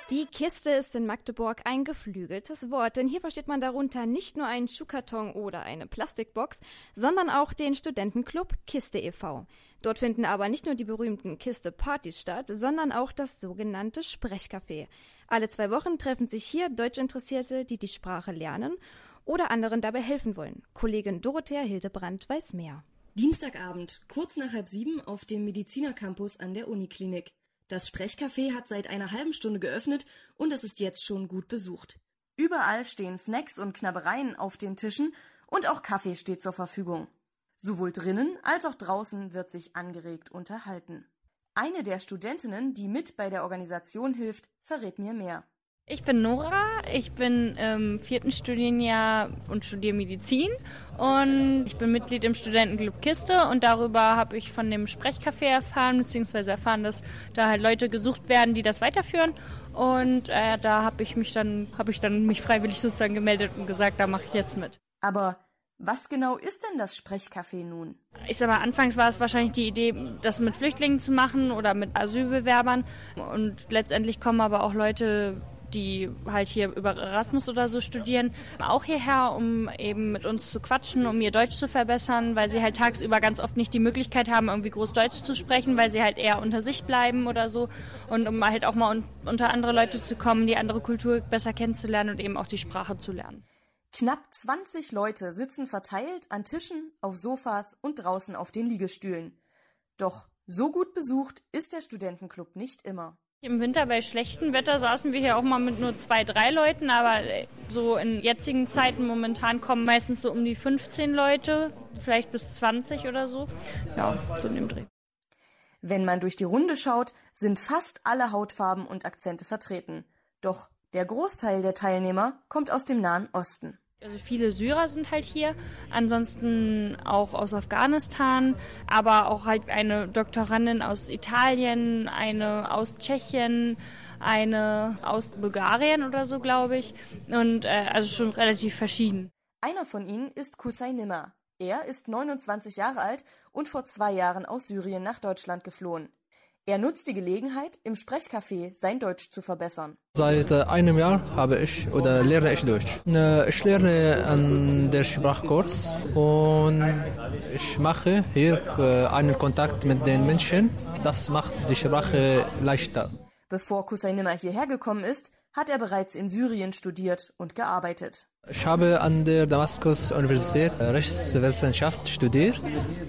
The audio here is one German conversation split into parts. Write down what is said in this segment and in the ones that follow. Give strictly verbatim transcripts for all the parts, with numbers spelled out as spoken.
Die Kiste ist in Magdeburg ein geflügeltes Wort, denn hier versteht man darunter nicht nur einen Schuhkarton oder eine Plastikbox, sondern auch den Studentenclub Kiste e V Dort finden aber nicht nur die berühmten Kiste-Partys statt, sondern auch das sogenannte Sprechcafé. Alle zwei Wochen treffen sich hier Deutschinteressierte, die die Sprache lernen oder anderen dabei helfen wollen. Kollegin Dorothea Hildebrandt weiß mehr. Dienstagabend, kurz nach halb sieben auf dem Medizinercampus an der Uniklinik. Das Sprechcafé hat seit einer halben Stunde geöffnet und es ist jetzt schon gut besucht. Überall stehen Snacks und Knabbereien auf den Tischen und auch Kaffee steht zur Verfügung. Sowohl drinnen als auch draußen wird sich angeregt unterhalten. Eine der Studentinnen, die mit bei der Organisation hilft, verrät mir mehr. Ich bin Nora, ich bin im vierten Studienjahr und studiere Medizin und ich bin Mitglied im Studentenclub Kiste und darüber habe ich von dem Sprechcafé erfahren, beziehungsweise erfahren, dass da halt Leute gesucht werden, die das weiterführen und äh, da habe ich mich dann, habe ich dann mich freiwillig sozusagen gemeldet und gesagt, da mache ich jetzt mit. Aber was genau ist denn das Sprechcafé nun? Ich sag mal, anfangs war es wahrscheinlich die Idee, das mit Flüchtlingen zu machen oder mit Asylbewerbern und letztendlich kommen aber auch Leute, die halt hier über Erasmus oder so studieren, auch hierher, um eben mit uns zu quatschen, um ihr Deutsch zu verbessern, weil sie halt tagsüber ganz oft nicht die Möglichkeit haben, irgendwie groß Deutsch zu sprechen, weil sie halt eher unter sich bleiben oder so und um halt auch mal un- unter andere Leute zu kommen, die andere Kultur besser kennenzulernen und eben auch die Sprache zu lernen. Knapp zwanzig Leute sitzen verteilt an Tischen, auf Sofas und draußen auf den Liegestühlen. Doch so gut besucht ist der Studentenclub nicht immer. Im Winter bei schlechtem Wetter saßen wir hier auch mal mit nur zwei, drei Leuten, aber so in jetzigen Zeiten momentan kommen meistens so um die fünfzehn Leute, vielleicht bis zwanzig oder so. Ja, so in dem Dreh. Wenn man durch die Runde schaut, sind fast alle Hautfarben und Akzente vertreten. Doch der Großteil der Teilnehmer kommt aus dem Nahen Osten. Also viele Syrer sind halt hier, ansonsten auch aus Afghanistan, aber auch halt eine Doktorandin aus Italien, eine aus Tschechien, eine aus Bulgarien oder so, glaube ich. Und äh, also schon relativ verschieden. Einer von ihnen ist Kusay Nimmer. Er ist neunundzwanzig Jahre alt und vor zwei Jahren aus Syrien nach Deutschland geflohen. Er nutzt die Gelegenheit, im Sprechcafé sein Deutsch zu verbessern. Seit äh, einem Jahr habe ich oder lerne ich Deutsch. Äh, ich lerne an der Sprachkurs und ich mache hier äh, einen Kontakt mit den Menschen. Das macht die Sprache leichter. Bevor Kusay Nimmer hierher gekommen ist, hat er bereits in Syrien studiert und gearbeitet. Ich habe an der Damaskus-Universität Rechtswissenschaft studiert.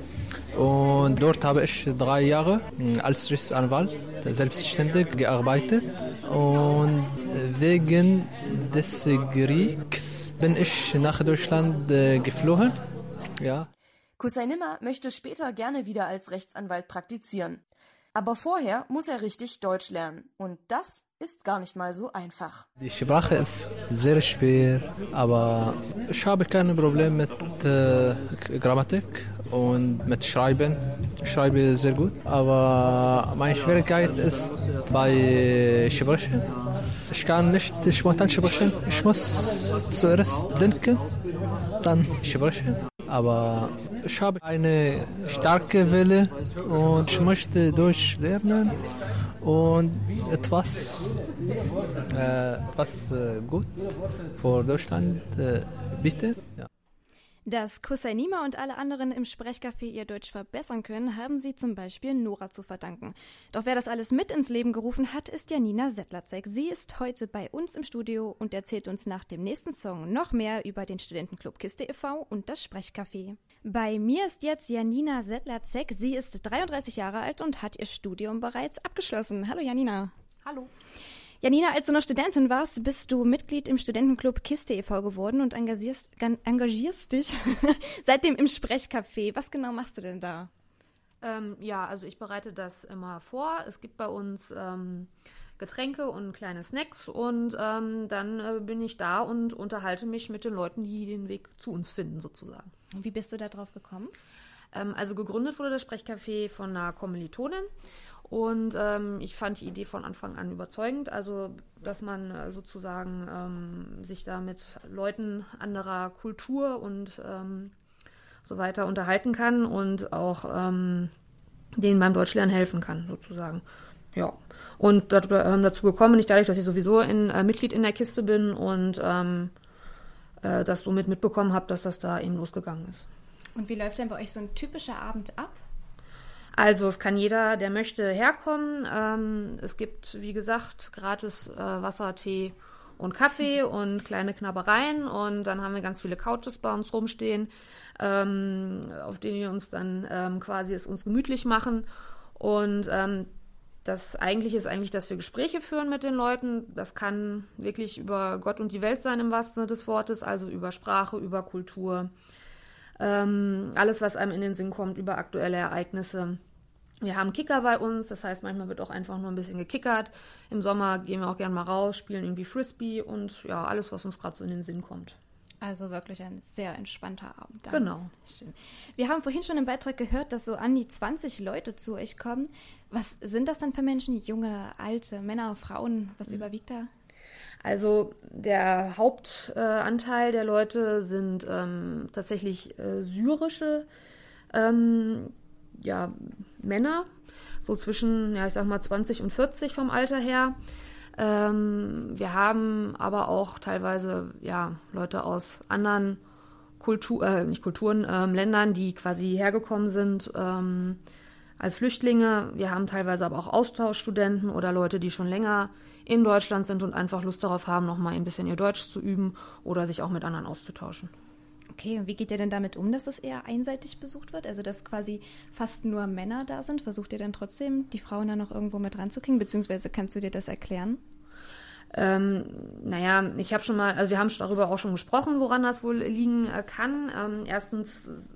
Und dort habe ich drei Jahre als Rechtsanwalt selbstständig gearbeitet. Und wegen des Kriegs bin ich nach Deutschland äh, geflohen. Ja. Kusay Nimmer möchte später gerne wieder als Rechtsanwalt praktizieren. Aber vorher muss er richtig Deutsch lernen. Und das ist gar nicht mal so einfach. Die Sprache ist sehr schwer, aber ich habe kein Problem mit äh, Grammatik und mit Schreiben. Ich schreibe sehr gut, aber meine Schwierigkeit ist bei Sprechen. Ich kann nicht spontan sprechen. Ich muss zuerst denken, dann sprechen. Aber ich habe eine starke Wille und ich möchte Deutsch lernen und etwas, äh, etwas äh, gut für Deutschland äh, bitte. Ja. Dass Kusay Nimmer und alle anderen im Sprechcafé ihr Deutsch verbessern können, haben sie zum Beispiel Nora zu verdanken. Doch wer das alles mit ins Leben gerufen hat, ist Janina Sedlacek. Sie ist heute bei uns im Studio und erzählt uns nach dem nächsten Song noch mehr über den Studentenclub Kiste e V und das Sprechcafé. Bei mir ist jetzt Janina Sedlacek. Sie ist dreiunddreißig Jahre alt und hat ihr Studium bereits abgeschlossen. Hallo Janina. Hallo. Janina, als du noch Studentin warst, bist du Mitglied im Studentenclub Kiste e V geworden und engagierst, engagierst dich seitdem im Sprechcafé. Was genau machst du denn da? Ähm, ja, also ich bereite das immer vor. Es gibt bei uns ähm, Getränke und kleine Snacks und ähm, dann äh, bin ich da und unterhalte mich mit den Leuten, die den Weg zu uns finden sozusagen. Wie bist du da drauf gekommen? Ähm, also gegründet wurde das Sprechcafé von einer Kommilitonin. Und ähm, ich fand die Idee von Anfang an überzeugend, also dass man äh, sozusagen ähm, sich da mit Leuten anderer Kultur und ähm, so weiter unterhalten kann und auch ähm, denen beim Deutschlernen helfen kann, sozusagen. ja. Und dat, ähm, dazu gekommen bin ich dadurch, dass ich sowieso in, äh, Mitglied in der Kiste bin und ähm, äh, das somit mitbekommen habe, dass das da eben losgegangen ist. Und wie läuft denn bei euch so ein typischer Abend ab? Also es kann jeder, der möchte, herkommen. Ähm, es gibt, wie gesagt, gratis äh, Wasser, Tee und Kaffee und kleine Knabbereien. Und dann haben wir ganz viele Couches bei uns rumstehen, ähm, auf denen wir uns dann ähm, quasi es uns gemütlich machen. Und ähm, das Eigentliche ist eigentlich, dass wir Gespräche führen mit den Leuten. Das kann wirklich über Gott und die Welt sein im wahrsten Sinne des Wortes, also über Sprache, über Kultur. Ähm, alles, was einem in den Sinn kommt, über aktuelle Ereignisse. Wir haben Kicker bei uns, das heißt, manchmal wird auch einfach nur ein bisschen gekickert. Im Sommer gehen wir auch gerne mal raus, spielen irgendwie Frisbee und ja, alles, was uns gerade so in den Sinn kommt. Also wirklich ein sehr entspannter Abend. Dann. Genau. Schön. Wir haben vorhin schon im Beitrag gehört, dass so an die zwanzig Leute zu euch kommen. Was sind das dann für Menschen? Junge, alte, Männer, Frauen? Was mhm. überwiegt da? Also der Hauptanteil äh, der Leute sind ähm, tatsächlich äh, syrische ähm, ja, Männer, so zwischen, ja, ich sag mal zwanzig und vierzig vom Alter her. Ähm, wir haben aber auch teilweise ja, Leute aus anderen Kultur, äh, nicht Kulturen, ähm, Ländern, die quasi hergekommen sind ähm, als Flüchtlinge. Wir haben teilweise aber auch Austauschstudenten oder Leute, die schon länger in Deutschland sind und einfach Lust darauf haben, noch mal ein bisschen ihr Deutsch zu üben oder sich auch mit anderen auszutauschen. Okay, und wie geht ihr denn damit um, dass es eher einseitig besucht wird? Also, dass quasi fast nur Männer da sind? Versucht ihr dann trotzdem, die Frauen da noch irgendwo mit ranzukriegen? Beziehungsweise kannst du dir das erklären? Ähm, naja, ich habe schon mal, also wir haben darüber auch schon gesprochen, woran das wohl liegen äh, kann. Ähm, erstens,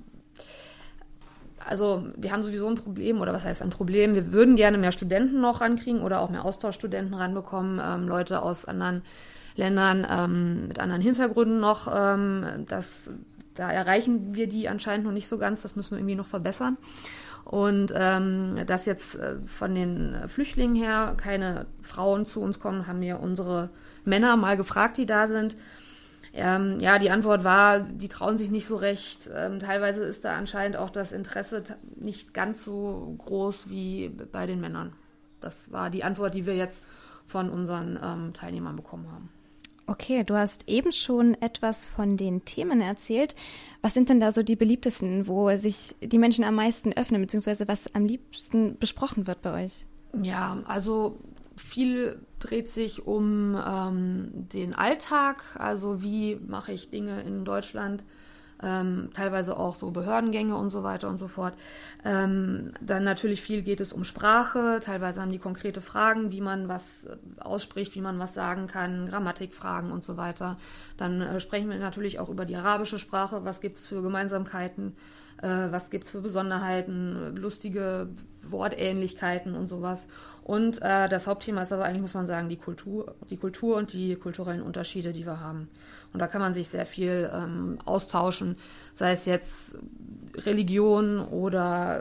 also wir haben sowieso ein Problem, oder was heißt ein Problem? Wir würden gerne mehr Studenten noch rankriegen oder auch mehr Austauschstudenten ranbekommen, ähm, Leute aus anderen Ländern ähm, mit anderen Hintergründen noch. Ähm, das, da erreichen wir die anscheinend noch nicht so ganz, das müssen wir irgendwie noch verbessern. Und ähm, dass jetzt äh, von den Flüchtlingen her keine Frauen zu uns kommen, haben wir unsere Männer mal gefragt, die da sind. Ähm, ja, die Antwort war, die trauen sich nicht so recht. Ähm, teilweise ist da anscheinend auch das Interesse t- nicht ganz so groß wie bei den Männern. Das war die Antwort, die wir jetzt von unseren ähm, Teilnehmern bekommen haben. Okay, du hast eben schon etwas von den Themen erzählt. Was sind denn da so die beliebtesten, wo sich die Menschen am meisten öffnen, beziehungsweise was am liebsten besprochen wird bei euch? Ja, also viel dreht sich um ähm, den Alltag, also wie mache ich Dinge in Deutschland, ähm, teilweise auch so Behördengänge und so weiter und so fort. Ähm, dann natürlich viel geht es um Sprache, teilweise haben die konkrete Fragen, wie man was ausspricht, wie man was sagen kann, Grammatikfragen und so weiter. Dann äh, sprechen wir natürlich auch über die arabische Sprache, was gibt es für Gemeinsamkeiten, äh, was gibt es für Besonderheiten, lustige Wortähnlichkeiten und sowas. Und äh, das Hauptthema ist aber eigentlich, muss man sagen, die Kultur, die Kultur und die kulturellen Unterschiede, die wir haben. Und da kann man sich sehr viel ähm, austauschen, sei es jetzt Religion oder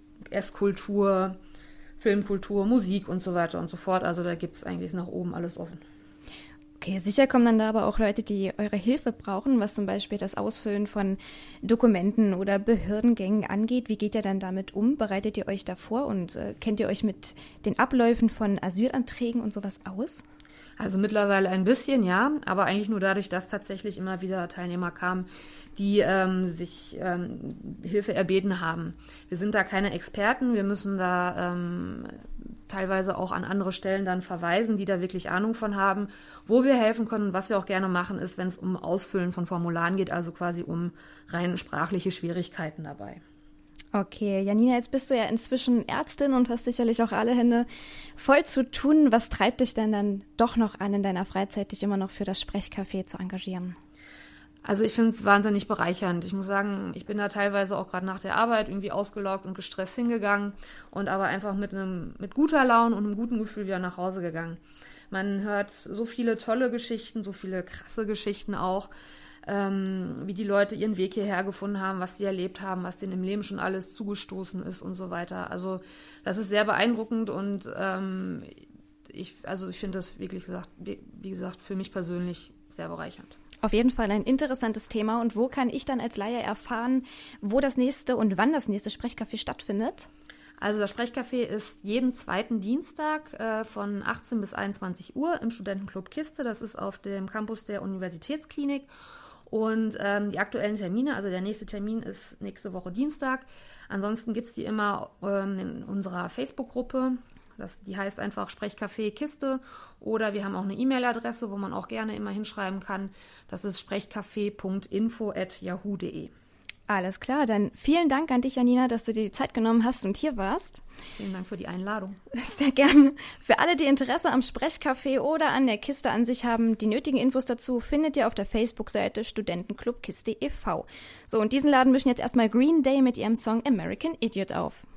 Esskultur, Filmkultur, Musik und so weiter und so fort. Also da gibt es eigentlich nach oben alles offen. Okay, sicher kommen dann da aber auch Leute, die eure Hilfe brauchen, was zum Beispiel das Ausfüllen von Dokumenten oder Behördengängen angeht. Wie geht ihr dann damit um? Bereitet ihr euch davor und äh, kennt ihr euch mit den Abläufen von Asylanträgen und sowas aus? Also mittlerweile ein bisschen, ja, aber eigentlich nur dadurch, dass tatsächlich immer wieder Teilnehmer kamen, die ähm, sich ähm, Hilfe erbeten haben. Wir sind da keine Experten, wir müssen da ähm, teilweise auch an andere Stellen dann verweisen, die da wirklich Ahnung von haben. Wo wir helfen können und was wir auch gerne machen, ist, wenn es um Ausfüllen von Formularen geht, also quasi um rein sprachliche Schwierigkeiten dabei. Okay, Janina, jetzt bist du ja inzwischen Ärztin und hast sicherlich auch alle Hände voll zu tun. Was treibt dich denn dann doch noch an, in deiner Freizeit dich immer noch für das Sprechcafé zu engagieren? Also ich finde es wahnsinnig bereichernd. Ich muss sagen, ich bin da teilweise auch gerade nach der Arbeit irgendwie ausgelaugt und gestresst hingegangen und aber einfach mit einem mit guter Laune und einem guten Gefühl wieder nach Hause gegangen. Man hört so viele tolle Geschichten, so viele krasse Geschichten auch, ähm, wie die Leute ihren Weg hierher gefunden haben, was sie erlebt haben, was denen im Leben schon alles zugestoßen ist und so weiter. Also das ist sehr beeindruckend und ähm, ich, also ich finde das wirklich gesagt, wie, wie gesagt, für mich persönlich sehr bereichernd. Auf jeden Fall ein interessantes Thema. Und wo kann ich dann als Laie erfahren, wo das nächste und wann das nächste Sprechcafé stattfindet? Also das Sprechcafé ist jeden zweiten Dienstag äh, von achtzehn bis einundzwanzig Uhr im Studentenclub Kiste. Das ist auf dem Campus der Universitätsklinik. Und ähm, die aktuellen Termine, also der nächste Termin ist nächste Woche Dienstag. Ansonsten gibt es die immer ähm, in unserer Facebook-Gruppe. Das, die heißt einfach Sprechcafé Kiste. Oder wir haben auch eine E-Mail-Adresse, wo man auch gerne immer hinschreiben kann. Das ist sprechcafé punkt info at yahoo punkt de. Alles klar, dann vielen Dank an dich, Janina, dass du dir die Zeit genommen hast und hier warst. Vielen Dank für die Einladung. Sehr gerne. Für alle, die Interesse am Sprechcafé oder an der Kiste an sich haben, die nötigen Infos dazu findet ihr auf der Facebook-Seite Studentenclub Kiste e V. So, und diesen Laden mischen jetzt erstmal Green Day mit ihrem Song American Idiot auf.